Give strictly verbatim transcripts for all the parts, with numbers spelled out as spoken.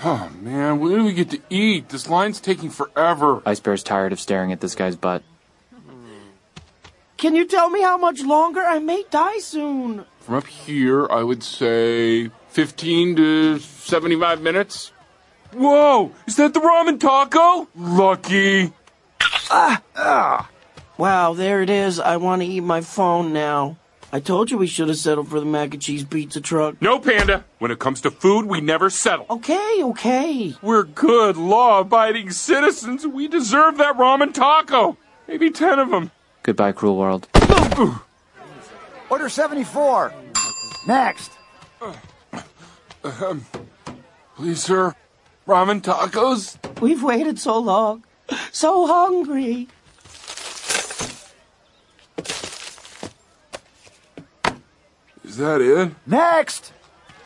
Oh, man, when do we get to eat? This line's taking forever. Ice Bear's tired of staring at this guy's butt. Can you tell me how much longer? I may die soon. From up here, I would say fifteen to seventy-five minutes. Whoa! Is that the ramen taco? Lucky. Ah! Ah! Wow, there it is. I want to eat my phone now. I told you we should have settled for the mac and cheese pizza truck. No, Panda. When it comes to food, we never settle. Okay, okay. We're good, law-abiding citizens. We deserve that ramen taco. Maybe ten of them. Goodbye, cruel world. Order seventy-four. Next. Um, please, sir. Ramen tacos? We've waited so long. So hungry. Is that it? Next.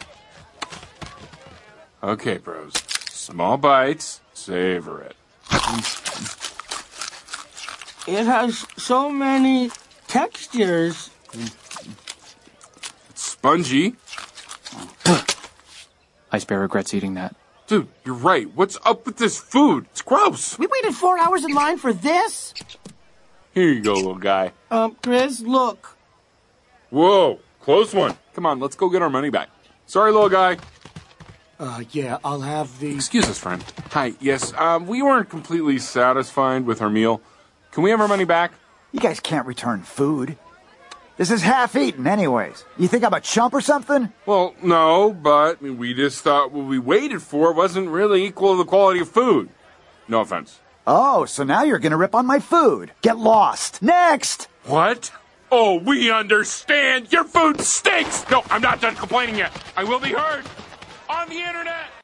Okay, bros. Small bites. Savor it. It has so many textures. It's spongy. Ice Bear regrets eating that. Dude, you're right. What's up with this food? It's gross. We waited four hours in line for this? Here you go, little guy. Um, Chris, look. Whoa, close one. Come on, let's go get our money back. Sorry, little guy. Uh, yeah, I'll have the... Excuse us, friend. Hi, yes, um, we weren't completely satisfied with our meal. Can we have our money back? You guys can't return food. This is half-eaten anyways. You think I'm a chump or something? Well, no, but we just thought what we waited for wasn't really equal to the quality of food. No offense. Oh, so now you're gonna rip on my food. Get lost. Next! What? Oh, we understand. Your food stinks. No, I'm not done complaining yet. I will be heard on the internet.